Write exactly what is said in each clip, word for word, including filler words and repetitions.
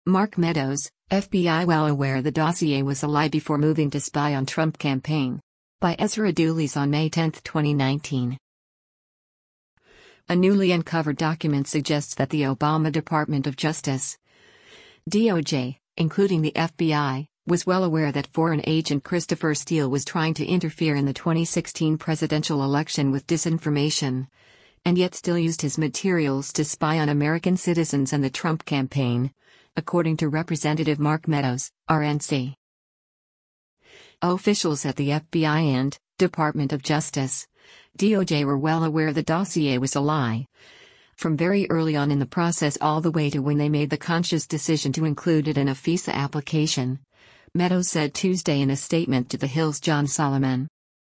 Mark Meadows, F B I well aware the dossier was a lie before moving to spy on Trump campaign. By Ezra Dooley's on May tenth, twenty nineteen. A newly uncovered document suggests that the Obama Department of Justice, D O J, including the F B I, was well aware that foreign agent Christopher Steele was trying to interfere in the twenty sixteen presidential election with disinformation, and yet still used his materials to spy on American citizens and the Trump campaign, according to Representative Mark Meadows, R N C. Officials at the F B I and Department of Justice, D O J were well aware the dossier was a lie, from very early on in the process all the way to when they made the conscious decision to include it in a FISA application, Meadows said Tuesday in a statement to The Hill's John Solomon.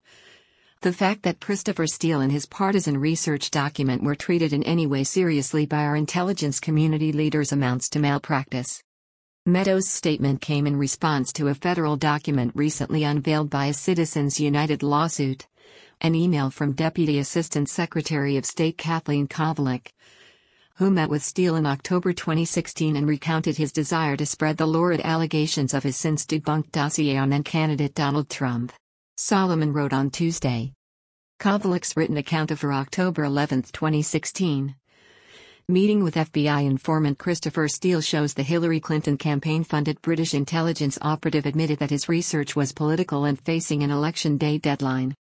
The fact that Christopher Steele and his partisan research document were treated in any way seriously by our intelligence community leaders amounts to malpractice. Meadows' statement came in response to a federal document recently unveiled by a Citizens United lawsuit, an email from Deputy Assistant Secretary of State Kathleen Kovalik, who met with Steele in October twenty sixteen and recounted his desire to spread the lurid allegations of his since-debunked dossier on then-candidate Donald Trump. Solomon wrote on Tuesday. Kovalik's written account of her October eleventh, twenty sixteen meeting with F B I informant Christopher Steele shows the Hillary Clinton campaign-funded British intelligence operative admitted that his research was political and facing an election day deadline.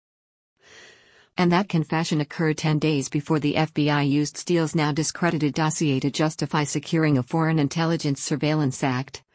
And that confession occurred ten days before the F B I used Steele's now discredited dossier to justify securing a Foreign Intelligence Surveillance Act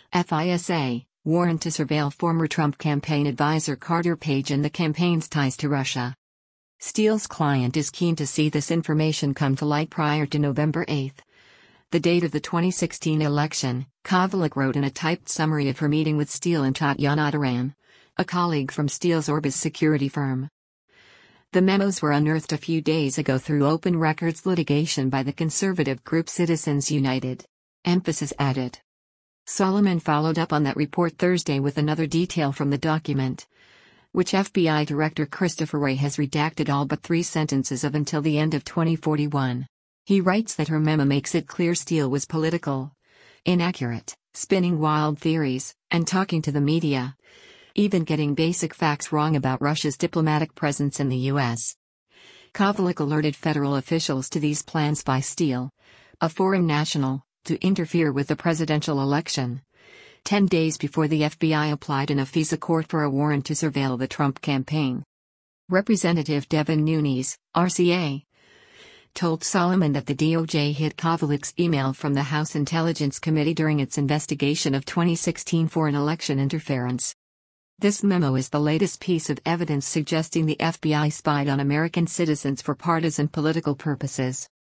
(FISA) warrant to surveil former Trump campaign advisor Carter Page and the campaign's ties to Russia. Steele's client is keen to see this information come to light prior to November eighth, the date of the twenty sixteen election, Kovalik wrote in a typed summary of her meeting with Steele and Tatyana Duran, a colleague from Steele's Orbis security firm. The memos were unearthed a few days ago through open records litigation by the conservative group Citizens United. Emphasis added. Solomon followed up on that report Thursday with another detail from the document, which F B I Director Christopher Wray has redacted all but three sentences of until the end of twenty forty-one. He writes that her memo makes it clear Steele was political, inaccurate, spinning wild theories, and talking to the media, even getting basic facts wrong about Russia's diplomatic presence in the U S. Kovalik alerted federal officials to these plans by Steele, a foreign national, to interfere with the presidential election, ten days before the F B I applied in a FISA court for a warrant to surveil the Trump campaign. Representative Devin Nunes, R C A, told Solomon that the D O J hid Kovalik's email from the House Intelligence Committee during its investigation of twenty sixteen foreign election interference. This memo is the latest piece of evidence suggesting the F B I spied on American citizens for partisan political purposes.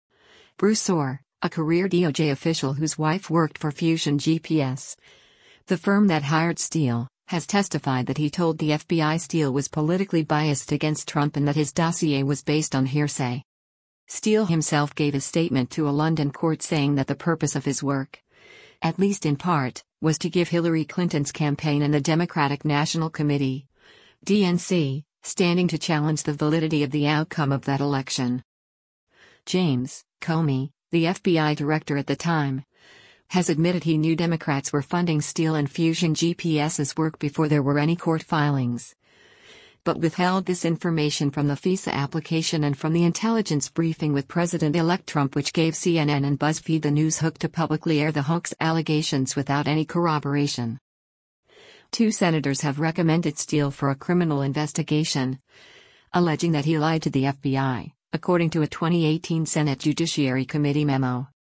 Bruce Orr, a career D O J official whose wife worked for Fusion G P S, the firm that hired Steele, has testified that he told the F B I Steele was politically biased against Trump and that his dossier was based on hearsay. Steele himself gave a statement to a London court saying that the purpose of his work, at least in part, was to give Hillary Clinton's campaign and the Democratic National Committee, D N C, standing to challenge the validity of the outcome of that election. James Comey, the F B I director at the time, has admitted he knew Democrats were funding Steele and Fusion GPS's work before there were any court filings, but withheld this information from the FISA application and from the intelligence briefing with President-elect Trump, which gave C N N and BuzzFeed the news hook to publicly air the hoax allegations without any corroboration. Two senators have recommended Steele for a criminal investigation, alleging that he lied to the F B I, according to a twenty eighteen Senate Judiciary Committee memo.